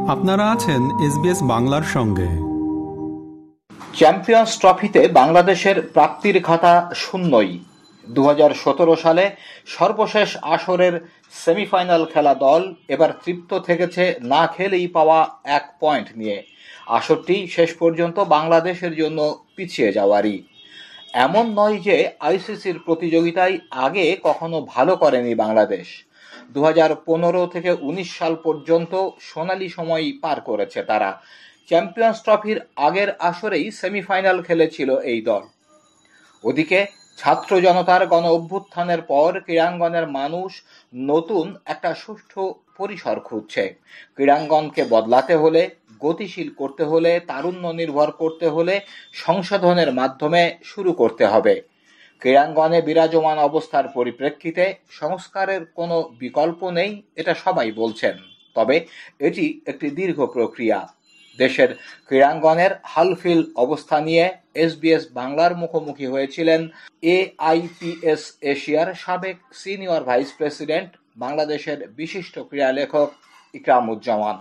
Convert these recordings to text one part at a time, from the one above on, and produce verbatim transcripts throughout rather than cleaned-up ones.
আপনারা আছেন এসবিএস বাংলার সঙ্গে। চ্যাম্পিয়ন্স ট্রফিতে বাংলাদেশের প্রাপ্তির খাতা শূন্যই। দু হাজার সতেরো সালে সর্বশেষ আসরের সেমিফাইনাল খেলা দল এবার তৃপ্ত থেকেছে না খেলেই পাওয়া এক পয়েন্ট নিয়ে। আসরটি শেষ পর্যন্ত বাংলাদেশের জন্য পিছিয়ে যাওয়ারই। এমন নয় যে আইসিসির প্রতিযোগিতায় আগে কখনো ভালো করেনি বাংলাদেশ। দু হাজার পনেরো থেকে উনিশ সাল পর্যন্ত সোনালি সময় পার করেছে তারা। চ্যাম্পিয়ন্স ট্রফির আগের আসরেই সেমিফাইনাল খেলেছিল এই দল। ওদিকে ছাত্র জনতার গণ অভ্যুত্থানের পর ক্রীড়াঙ্গনের মানুষ নতুন একটা সুষ্ঠু পরিসর খুঁজছে। ক্রীড়াঙ্গনকে বদলাতে হলে, গতিশীল করতে হলে, তারুণ্য নির্ভর করতে হলে সংশোধনের মাধ্যমে শুরু করতে হবে। ক্রীড়াঙ্গনে বিরাজমান অবস্থার পরিপ্রেক্ষিতে সংস্কারের কোনো বিকল্প নেই, এটা সবাই বলছেন। তবে এটি একটি দীর্ঘ প্রক্রিয়া। দেশের ক্রীড়াঙ্গনের হালফিল অবস্থা নিয়ে এসবিএস বাংলার মুখোমুখি হয়েছিলেন এআইপিএস এশিয়ার সাবেক সিনিয়র ভাইস প্রেসিডেন্ট, বাংলাদেশের বিশিষ্ট ক্রীড়া লেখক ইকরামুজ্জামান।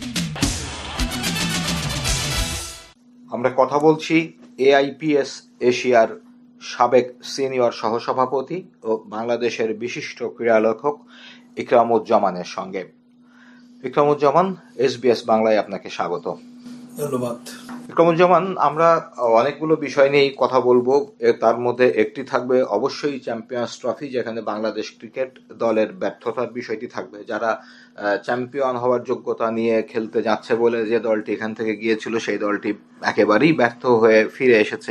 আমরা কথা বলছি এআইপিএস এশিয়ার সাবেক সিনিয়র সহসভাপতি ও বাংলাদেশের বিশিষ্ট ক্রীড়া লেখক ইকরামুজ্জামানের সঙ্গে। ইকরামুজ্জামান, এসবিএস বাংলায় আপনাকে স্বাগত। ধন্যবাদ। ইকরামুজ্জামান, আমরা অনেকগুলো বিষয় নিয়েই কথা বলবো। তার মধ্যে একটি থাকবে অবশ্যই চ্যাম্পিয়ন্স ট্রফি, যেখানে বাংলাদেশ ক্রিকেট দলের ব্যর্থতার বিষয়টি থাকবে। যারা চ্যাম্পিয়ন হওয়ার যোগ্যতা নিয়ে খেলতে যাচ্ছে বলে যে দলটি এখান থেকে গিয়েছিল, সেই দলটি একেবারেই ব্যর্থ হয়ে ফিরে এসেছে।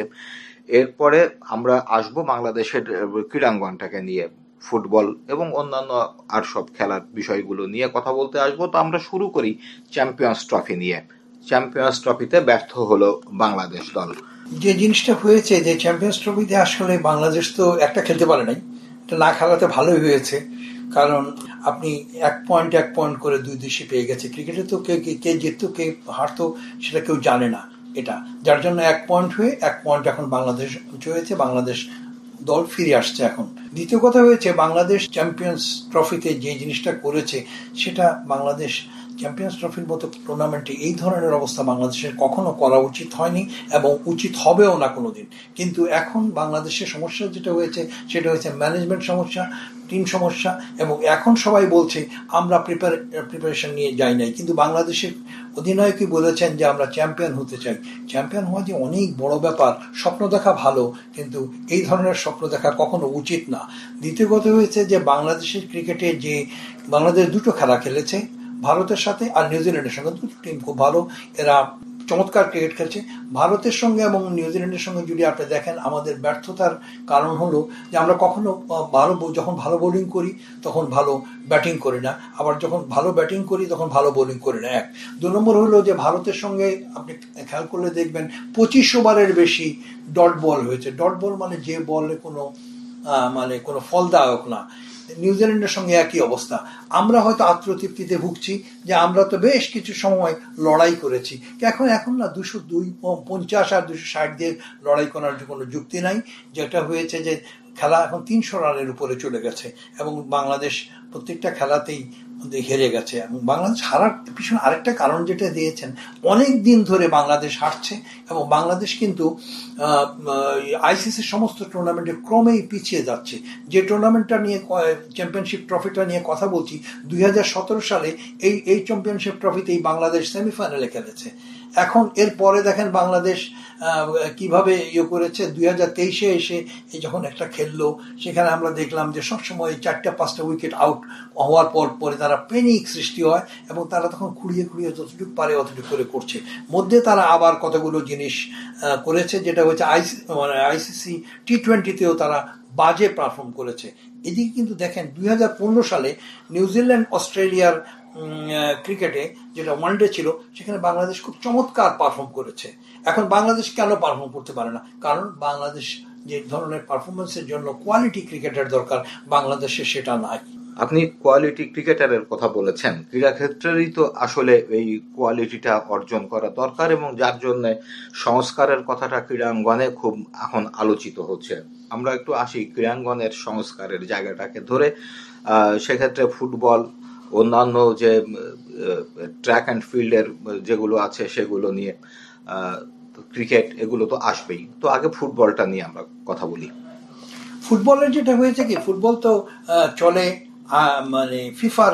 এরপরে আমরা আসবো বাংলাদেশের ক্রীড়াঙ্গনটাকে নিয়ে, ফুটবল এবং অন্যান্য আর সব খেলার বিষয়গুলো নিয়ে কথা বলতে আসবো। তো আমরা শুরু করি চ্যাম্পিয়ন্স ট্রফি নিয়ে। চ্যাম্পিয়ন্স ট্রফিতে ব্যর্থ হলো বাংলাদেশ দল। যে জিনিসটা হয়েছে যে চ্যাম্পিয়ন্স ট্রফিতে আসলে বাংলাদেশ তো একটা খেলতে পারে নাই, এটা না খেলাতে ভালোই হয়েছে। কারণ আপনি এক পয়েন্ট এক পয়েন্ট করে দুই দেশে পেয়ে গেছে। ক্রিকেটে তো কে কে জিততো কে হারতো সেটা কেউ জানে না, এটা যার জন্য এক পয়েন্ট হয়ে এক পয়েন্ট এখন বাংলাদেশ হয়েছে, বাংলাদেশ দল ফিরে আসছে এখন। দ্বিতীয় কথা হয়েছে, বাংলাদেশ চ্যাম্পিয়ন্স ট্রফিতে যে জিনিসটা করেছে সেটা বাংলাদেশ চ্যাম্পিয়ন্স ট্রফির মতো টুর্নামেন্টে এই ধরনের অবস্থা বাংলাদেশের কখনো করা উচিত হয়নি এবং উচিত হবেও না কোনোদিন। কিন্তু এখন বাংলাদেশের সমস্যা যেটা হয়েছে সেটা হয়েছে ম্যানেজমেন্ট সমস্যা, টিম সমস্যা। এবং এখন সবাই বলছে আমরা প্রিপার প্রিপারেশন নিয়ে যাই নাই, কিন্তু বাংলাদেশের অধিনায়কই বলেছেন যে আমরা চ্যাম্পিয়ন হতে চাই। চ্যাম্পিয়ন হওয়া যে অনেক বড় ব্যাপার, স্বপ্ন দেখা ভালো, কিন্তু এই ধরনের স্বপ্ন দেখা কখনো উচিত না। দ্বিতীয় কথা হয়েছে যে বাংলাদেশের ক্রিকেটে যে বাংলাদেশ দুটো খেলা খেলেছে, ভারতের সাথে আর নিউজিল্যান্ডের সঙ্গে, দুটো টিম খুব ভালো, এরা চমৎকার ক্রিকেট খেলছে। ভারতের সঙ্গে এবং নিউজিল্যান্ডের সঙ্গে যদি আপনি দেখেন, আমাদের ব্যর্থতার কারণ হলো যে আমরা কখনো ভালো যখন ভালো বোলিং করি তখন ভালো ব্যাটিং করি না, আবার যখন ভালো ব্যাটিং করি তখন ভালো বোলিং করি না। এক দু নম্বর হলো যে ভারতের সঙ্গে আপনি খেয়াল করলে দেখবেন পঁচিশ ওভারের বেশি ডট বল হয়েছে। ডট বল মানে যে বলে কোনো মানে কোনো ফলদায়ক না। নিউজিল্যান্ডের সঙ্গে একই অবস্থা। আমরা হয়তো আত্মতৃপ্তিতে ভুগছি যে আমরা তো বেশ কিছু সময় লড়াই করেছি। এখন এখন না দুশো দুই পঞ্চাশ আর দুশো ষাট দিয়ে লড়াই করার কোনো যুক্তি নাই। যেটা হয়েছে যে খেলা এখন তিনশো রানের উপরে চলে গেছে এবং বাংলাদেশ প্রত্যেকটা খেলাতেই হেরে গেছে। এবং বাংলাদেশ হারার পিছনে আরেকটা কারণ যেটা দিয়েছেন, অনেক দিন ধরে বাংলাদেশ হারছে এবং বাংলাদেশ কিন্তু আইসিসির সমস্ত টুর্নামেন্টে ক্রমেই পিছিয়ে যাচ্ছে। যে টুর্নামেন্টটা নিয়ে চ্যাম্পিয়নশিপ ট্রফিটা নিয়ে কথা বলছি, দুই হাজার সতেরো সালে এই এই চ্যাম্পিয়নশিপ ট্রফিতেই বাংলাদেশ সেমিফাইনালে খেলেছে। এখন এর পরে দেখেন বাংলাদেশ কিভাবে ইয়ে করেছে। দুই হাজার তেইশে এসে যখন একটা খেললো, সেখানে আমরা দেখলাম যে সবসময় চারটা পাঁচটা উইকেট আউট হওয়ার পর পরে তারা প্যানিক সৃষ্টি হয় এবং তারা তখন খুঁড়িয়ে খুঁড়িয়ে যতটুকু পারে অতটুকু করে করছে। মধ্যে তারা আবার কতগুলো জিনিস করেছে, যেটা হচ্ছে আইসি মানে আইসিসি টি টোয়েন্টিতেও তারা বাজে পারফর্ম করেছে। এদিকে কিন্তু দেখেন দুই হাজার পনেরো সালে নিউজিল্যান্ড অস্ট্রেলিয়ার ক্রিকেটে যেটা ওয়ানডে ছিল, সেখানে বাংলাদেশ খুব চমৎকার পারফর্ম করেছে। এখন বাংলাদেশ কেন পারফর্ম করতে পারে না? কারণ বাংলাদেশ যে ধরনের পারফরমেন্সের জন্য কোয়ালিটি ক্রিকেটার দরকার, বাংলাদেশে সেটা নাই। আপনি কোয়ালিটি ক্রিকেটারের কথা বলেছেন। ক্রীড়া ক্ষেত্রেরই তো আসলে এই কোয়ালিটিটা অর্জন করা দরকার এবং যার জন্য সংস্কারের কথাটা ক্রীড়াঙ্গনে খুব এখন আলোচিত হচ্ছে। আমরা একটু আসি ক্রীড়াঙ্গনের সংস্কারের জায়গাটাকে ধরে। সেক্ষেত্রে ফুটবল অন্যান্য যে ট্র্যাক অ্যান্ড ফিল্ডের যেগুলো আছে সেগুলো নিয়ে, ক্রিকেট, এগুলো তো আসবেই। তো আগে ফুটবলটা নিয়ে আমরা কথা বলি। ফুটবলের যেটা হয়েছে কি, ফুটবল তো চলে মানে ফিফার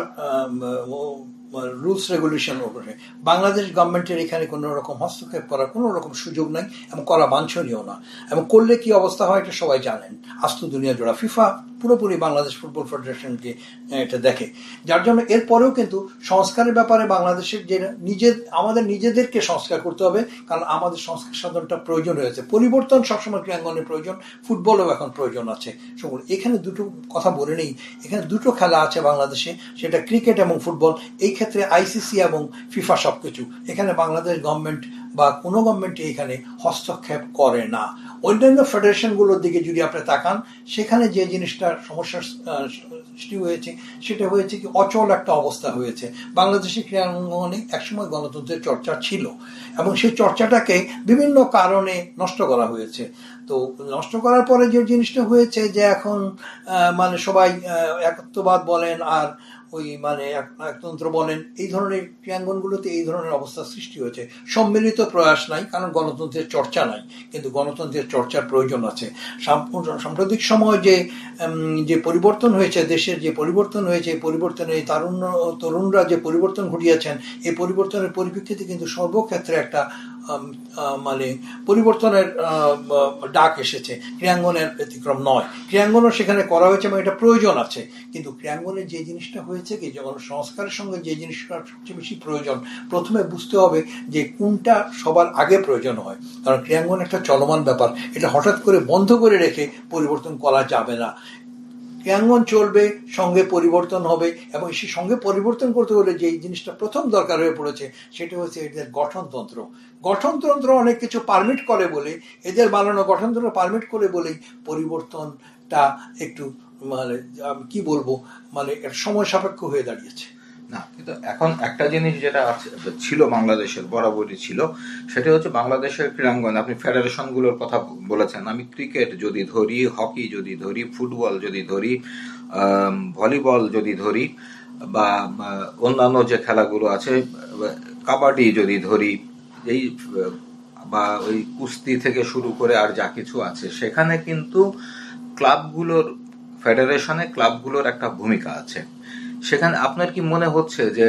রুলস রেগুলেশন উপরে। বাংলাদেশ গভর্নমেন্টের এখানে কোনো রকম হস্তক্ষেপ করার কোনো রকম সুযোগ নাই এবং করা বাঞ্ছনীয় না, এবং করলে কি অবস্থা হয় এটা সবাই জানেন। আস্ত দুনিয়া জোড়া ফিফা পুরোপুরি বাংলাদেশ ফুটবল ফেডারেশনকে এটা দেখে, যার জন্য এরপরেও কিন্তু সংস্কারের ব্যাপারে বাংলাদেশের যে নিজের আমাদের নিজেদেরকে সংস্কার করতে হবে, কারণ আমাদের সংস্কার সাধনটা প্রয়োজন হয়েছে। পরিবর্তন সবসময় ক্রীড়াঙ্গনের প্রয়োজন, ফুটবলও এখন প্রয়োজন আছে। সকল এখানে দুটো কথা বলে নেই, এখানে দুটো খেলা আছে বাংলাদেশে, সেটা ক্রিকেট এবং ফুটবল। এই ক্ষেত্রে আইসিসি এবং ফিফা সবকিছু, এখানে বাংলাদেশ গভর্নমেন্ট বা কোনো গভর্নমেন্টই এখানে হস্তক্ষেপ করে না। অন্যান্য ফেডারেশনগুলোর দিকে যদি আপনি তাকান, সেখানে যে জিনিসটার সমস্যার সৃষ্টি হয়েছে সেটা হয়েছে কি অচল একটা অবস্থা হয়েছে। বাংলাদেশের ক্রীড়াঙ্গনে একসময় গণতন্ত্রের চর্চা ছিল এবং সেই চর্চাটাকে বিভিন্ন কারণে নষ্ট করা হয়েছে। তো নষ্ট করার পরে যে জিনিসটা হয়েছে যে এখন মানে সবাই একত্ববাদ বলেন আর ওই মানে একতন্ত্র বলেন, এই ধরনের ক্রীড়াঙ্গনগুলোতে এই ধরনের অবস্থা সৃষ্টি হয়েছে। সম্মিলিত প্রয়াস নাই, কারণ গণতন্ত্রের চর্চা নাই, কিন্তু গণতন্ত্রের চর্চার প্রয়োজন আছে। সাম্প্রতিক সময় যে যে পরিবর্তন হয়েছে, দেশের যে পরিবর্তন হয়েছে, এই পরিবর্তনে তারুণ তরুণরা যে পরিবর্তন ঘটিয়েছেন, এই পরিবর্তনের পরিপ্রেক্ষিতে কিন্তু সর্বক্ষেত্রে একটা মানে পরিবর্তনের ডাক এসেছে। ক্রীড়াঙ্গনের ব্যতিক্রম নয়, ক্রীড়াঙ্গনও সেখানে করা হয়েছে এবং এটা প্রয়োজন আছে। কিন্তু ক্রীড়াঙ্গনের যে জিনিসটা হয়েছে কি, যেমন সংস্কারের সঙ্গে যে জিনিসটা সবচেয়ে বেশি প্রয়োজন, প্রথমে বুঝতে হবে যে কোনটা সবার আগে প্রয়োজন হয়। কারণ ক্রীড়াঙ্গন একটা চলমান ব্যাপার, এটা হঠাৎ করে বন্ধ করে রেখে পরিবর্তন করা যাবে না। ক্রীড়াঙ্গন চলবে, সঙ্গে পরিবর্তন হবে, এবং সেই সঙ্গে পরিবর্তন করতে হলে যে জিনিসটা প্রথম দরকার হয়ে পড়েছে সেটা হচ্ছে এদের গঠনতন্ত্র। গঠনতন্ত্র অনেক কিছু পারমিট করে বলে, এদের বানানো গঠনতন্ত্র পারমিট করে বলেই পরিবর্তনটা একটু মানে কি বলবো মানে সময় সাপেক্ষ হয়ে দাঁড়িয়েছে। না, কিন্তু এখন একটা জিনিস যেটা ছিল বাংলাদেশের বরাবরই ছিল, সেটা হচ্ছে বাংলাদেশের ক্রীড়াঙ্গন। আপনি ফেডারেশনগুলোর কথা বলেছেন, আমি ক্রিকেট যদি ধরি, হকি যদি ধরি, ফুটবল যদি ধরি, ভলিবল যদি ধরি, বা অন্যান্য যে খেলাগুলো আছে, কাবাডি যদি ধরি, এই বা ওই কুস্তি থেকে শুরু করে আর যা কিছু আছে, সেখানে কিন্তু ক্লাবগুলোর, ফেডারেশনে ক্লাবগুলোর একটা ভূমিকা আছে। সেখানে আপনার কি মনে হচ্ছে যে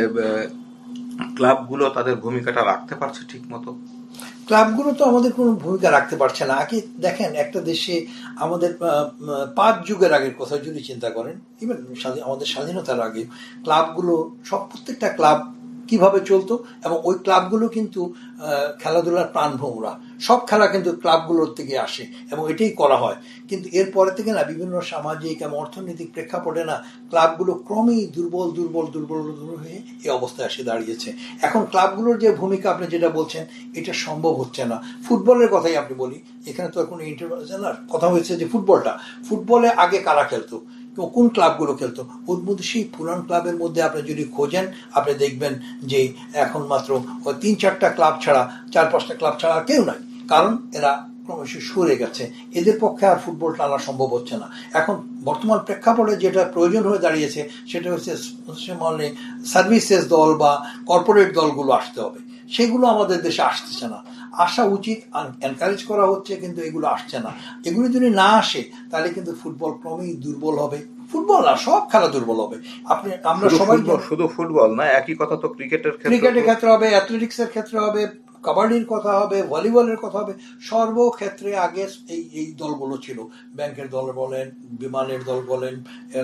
ক্লাবগুলো তাদের ভূমিকাটা রাখতে পারছে ঠিক মতো? ক্লাবগুলো তো আমাদের কোনো ভূমিকা রাখতে পারছে না। আগে দেখেন, একটা দেশে আমাদের পাঁচ যুগের আগের কথা যদি চিন্তা করেন, ইভেন আমাদের স্বাধীনতার আগে ক্লাবগুলো সব প্রত্যেকটা ক্লাব কিভাবে চলতো, এবং ওই ক্লাবগুলো কিন্তু খেলাধুলার প্রাণভোমরা। সব খেলা কিন্তু ক্লাবগুলোর থেকে আসে এবং এটাই করা হয়। কিন্তু এরপরে থেকে না বিভিন্ন সামাজিক এবং অর্থনৈতিক প্রেক্ষাপটে না ক্লাবগুলো ক্রমেই দুর্বল দুর্বল দুর্বল দুর্বল হয়ে এই অবস্থায় এসে দাঁড়িয়েছে। এখন ক্লাবগুলোর যে ভূমিকা আপনি যেটা বলছেন, এটা সম্ভব হচ্ছে না। ফুটবলের কথাই আপনি বলি, এখানে তো এখন ইন্টারন্যাশনাল কথা হয়েছে যে ফুটবলটা, ফুটবলে আগে কারা খেলতো, কোন ক্লাবগুলো খেলতো, ওর মধ্যে সেই পুরান ক্লাবের মধ্যে আপনি যদি খোঁজেন, আপনি দেখবেন যে এখন মাত্র তিন চারটা ক্লাব ছাড়া, চার পাঁচটা ক্লাব ছাড়া কেউ নাই। কারণ এরা ক্রমশ সরে গেছে, এদের পক্ষে আর ফুটবল টানা সম্ভব হচ্ছে না। এখন বর্তমান প্রেক্ষাপটে যেটা প্রয়োজন হয়ে দাঁড়িয়েছে সেটা হচ্ছে মানে সার্ভিসেস দল বা কর্পোরেট দলগুলো আসতে হবে। সেগুলো আমাদের দেশে আসতেছে না, আসা উচিত, এনকারেজ করা হচ্ছে, কিন্তু এগুলো আসছে না। এগুলো যদি না আসে তাহলে কিন্তু ফুটবল ক্রমেই দুর্বল হবে। ফুটবল না, সব খেলা দুর্বল হবে। আপনি আমরা সবাই শুধু ফুটবল না, একই কথা তো ক্রিকেটের ক্রিকেটের ক্ষেত্রে হবে, অ্যাথলেটিক্সের ক্ষেত্রে হবে, কাবাডির কথা হবে, ভলিবলের কথা হবে। সর্বক্ষেত্রে আগে এই এই দলগুলো ছিল। ব্যাংকের দল বলেন, বিমানের দল বলেন,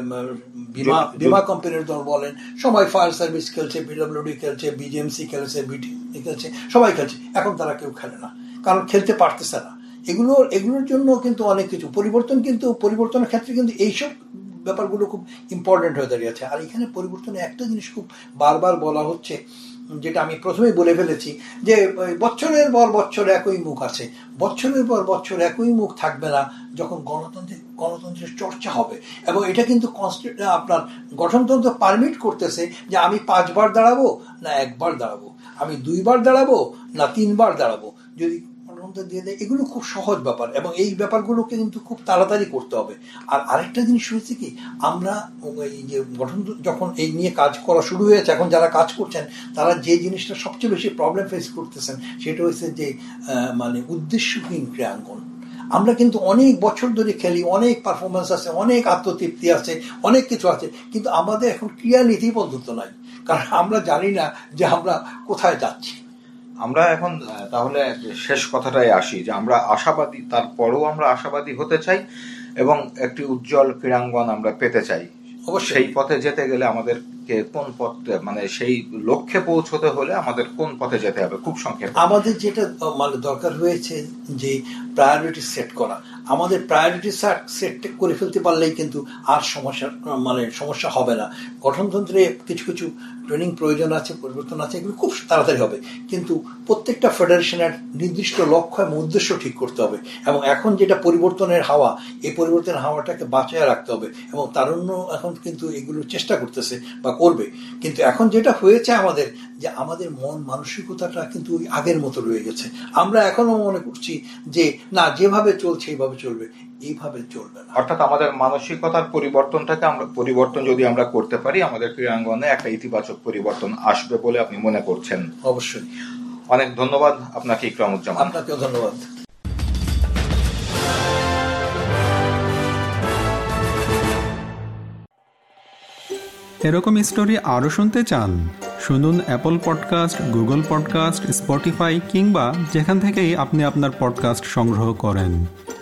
বিমা বিমা কোম্পানির দল বলেন, সবাই ফায়ার সার্ভিস খেলছে, পিডব্লিউডি খেলছে, বিজিএমসি খেলছে, বিটি খেলছে, সবাই খেলছে। এখন তারা কেউ খেলে না, কারণ খেলতে পারতেছে না। এগুলো এগুলোর জন্য কিন্তু অনেক কিছু পরিবর্তন, কিন্তু পরিবর্তনের ক্ষেত্রে কিন্তু এইসব ব্যাপারগুলো খুব ইম্পর্টেন্ট হয়ে দাঁড়িয়েছে। আর এখানে পরিবর্তনে একটা জিনিস খুব বারবার বলা হচ্ছে, যেটা আমি প্রথমেই বলে ফেলেছি, যে বছরের পর বছর একই মুখ আছে। বছরের পর বছর একই মুখ থাকবে না যখন গণতন্ত্রের গণতন্ত্রের চর্চা হবে। এবং এটা কিন্তু আপনার গঠনতন্ত্র পারমিট করতেছে যে আমি পাঁচবার দাঁড়াবো না একবার দাঁড়াবো, আমি দুইবার দাঁড়াবো না তিনবার দাঁড়াবো। যদি ক্ষমতা দিয়ে দেয়, এগুলো খুব সহজ ব্যাপার এবং এই ব্যাপারগুলোকে কিন্তু খুব তাড়াতাড়ি করতে হবে। আর আরেকটা জিনিস হয়েছে কি, আমরা এই যে গঠন যখন এই নিয়ে কাজ করা শুরু হয়েছে, এখন যারা কাজ করছেন তারা যে জিনিসটা সবচেয়ে বেশি প্রবলেম ফেস করতেছেন সেটা হচ্ছে যে মানে উদ্দেশ্যহীন ক্রীড়াঙ্গন। আমরা কিন্তু অনেক বছর ধরে খেলি, অনেক পারফরমেন্স আছে, অনেক আত্মতৃপ্তি আছে, অনেক কিছু আছে, কিন্তু আমাদের এখন ক্রিয়া নীতি পদ্ধত নাই, কারণ আমরা জানি না যে আমরা কোথায় যাচ্ছি। আমরা এখন তাহলে শেষ কথাটাই আসি যে আমরা আশাবাদী, তারপরেও আমরা আশাবাদী হতে চাই এবং একটি উজ্জ্বল ক্রীড়াঙ্গন আমরা পেতে চাই। অবশ্যই সেই পথে যেতে গেলে আমাদেরকে কোন পথ, মানে সেই লক্ষ্যে পৌঁছতে হলে আমাদের কোন পথে যেতে হবে? খুব সংক্ষেপে আমাদের যেটা মানে দরকার হয়েছে যে প্রায়োরিটি সেট করা। আমাদের প্রায়োরিটি সেট করে ফেলতে পারলেই কিন্তু আর সমস্যা মানে সমস্যা হবে না। গঠনতন্ত্রে কিছু কিছু ট্রেনিং প্রয়োজন আছে, পরিবর্তন আছে, এগুলো খুব তাড়াতাড়ি হবে, কিন্তু প্রত্যেকটা ফেডারেশনের নির্দিষ্ট লক্ষ্য এবং উদ্দেশ্য ঠিক করতে হবে। এবং এখন যেটা পরিবর্তনের হাওয়া, এই পরিবর্তনের হাওয়াটাকে বাঁচিয়ে রাখতে হবে এবং তারুণ্য এখন কিন্তু এগুলো চেষ্টা করতেছে বা করবে। কিন্তু এখন যেটা হয়েছে আমাদের, যে আমাদের মন মানসিকতাটা কিন্তু আগের মতো রয়ে গেছে। আমরা এখনো মনে করছি যে না, যেভাবে চলছে এইভাবে চলবে, এইভাবে চলবে না। অর্থাৎ আমাদের মানসিকতার পরিবর্তনটাকে আমরা পরিবর্তন যদি আমরা করতে পারি, আমাদের ক্রীড়াঙ্গনে একটা ইতিবাচক পরিবর্তন আসবে বলে আপনি মনে করছেন? অবশ্যই। অনেক ধন্যবাদ আপনাকে ইকরামুজ্জামান। আপনাকেও ধন্যবাদ। এরকম স্টোরি আরও শুনতে চান? শুনুন Apple podcast, Google podcast, Spotify কিংবা যেখান থেকেই আপনি আপনার পডকাস্ট সংগ্রহ করেন।